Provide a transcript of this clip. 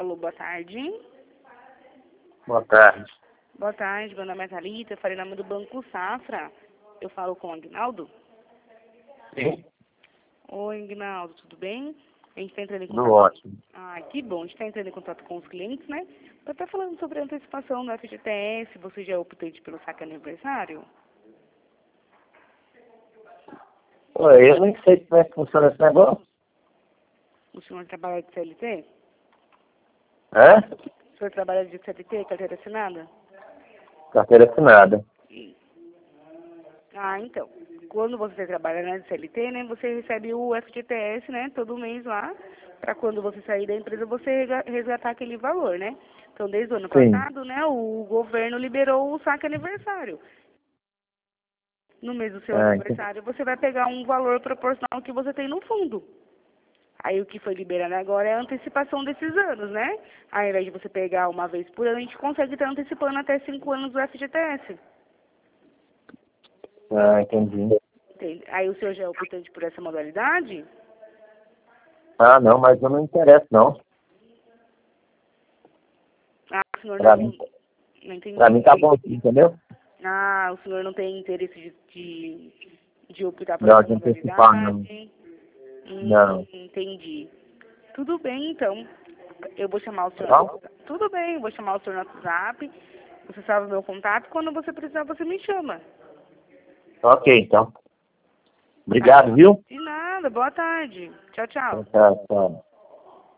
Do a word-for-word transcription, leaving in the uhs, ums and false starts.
Alô, boa tarde. Boa tarde. Boa tarde, meu nome é Thalita, eu falei em nome do Banco Safra. Eu falo com o Aguinaldo? Sim. Oi, Aguinaldo, tudo bem? A gente está entrando em Tudo contato. ótimo. Ah, que bom, a gente está entrando em contato com os clientes, né? Para estar falando sobre a antecipação do F G T S, você já é optante pelo saque aniversário? Oi, eu nem sei como é que funciona esse negócio. O senhor trabalha de C L T? É? O senhor trabalha de C L T, carteira assinada? Carteira assinada. Ah, então. Quando você trabalha na C L T, né, você recebe o F G T S, né, todo mês lá, para quando você sair da empresa, você resgatar aquele valor, né? Então, desde o ano Sim. passado, né, o governo liberou o saque aniversário. No mês do seu Ah, entendi. aniversário, você vai pegar um valor proporcional ao que você tem no fundo. Aí o que foi liberado agora é a antecipação desses anos, né? Ao invés de você pegar uma vez por ano, a gente consegue estar antecipando até cinco anos do F G T S. Ah, entendi. Entende? Aí o senhor já é optante por essa modalidade? Ah, não, mas eu não me interesso, não. Ah, o senhor Pra não, mim, não pra mim entendi. tá bom assim, entendeu? Ah, o senhor não tem interesse de, de, de optar por Não, essa de antecipar, não. modalidade? Hum, Não. entendi. Tudo bem, então. Eu vou chamar o senhor no Tá? WhatsApp. Tudo bem, eu vou chamar o senhor no WhatsApp. Você sabe o meu contato. Quando você precisar, você me chama. Ok, então. Tá? Obrigado, viu? De nada. Boa tarde. Tchau, tchau. Tchau, tchau.